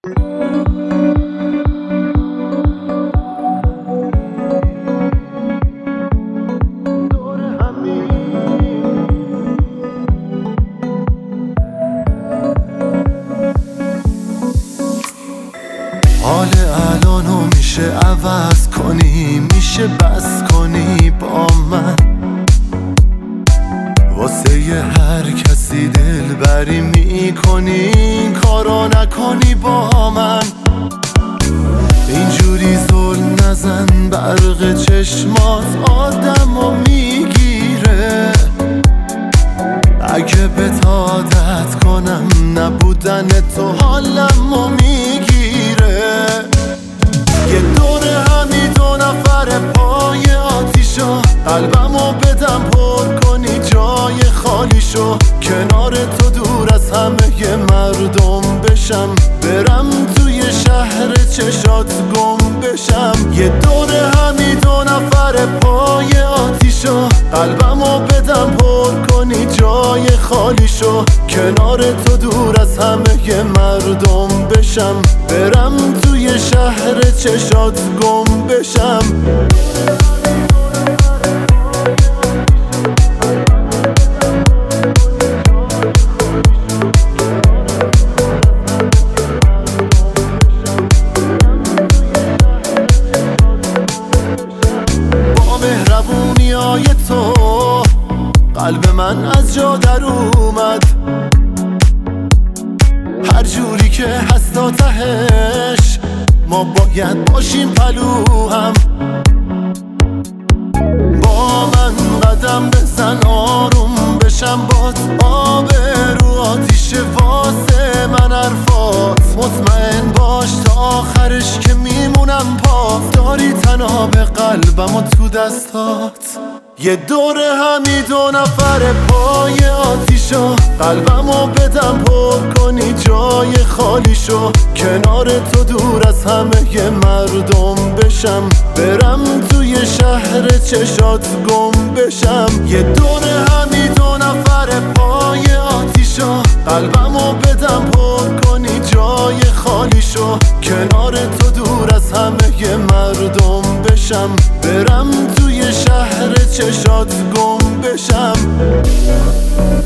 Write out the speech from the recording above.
حال الانو میشه عوض کنی، میشه بس کنی با من، واسه هر کسی دل بری میکنی، کارو نکنی با من. اینجوری زل نزن برق چشمات آدمو میگیره، اگه بهت عادت کنم نبودن تو حالمو میگیره. یه دور همی دو نفر پای آتیشو، قلبمو بدم پر کنی جای خالیشو، کنار تو دور از همه مردم بشم، برم توی شهر چشات گم بشم. یه دور همی دو نفر پای آتیشو، قلبمو بدم پر کنی جای خالیشو، کنار تو دور از همه مردم بشم، برم توی شهر چشات گم بشم. با مهربونیای تو قلب من از جا در اومد، هر جوری که هست تهش ما باید باشیم پلوهم. با من قدم بزن آروم بشم، باد آب رو آتیش واسه من حرفات، مطمئن باش تا آخرش که میمونم پاک، داری تناب قلبم و تو دستات. یه دور همی دو نفر پای آتیشو، قلبمو بدم پر کنی جای خالیشو، کنار تو دور از همه مردم بشم، برم توی شهر چشات گم بشم. یه دور همی دو نفر پای آتیشو، قلبمو بدم پر کنی جای خالیشو، کنار تو دور از همه مردم بشم، برم توی شهر چشات گم بشم.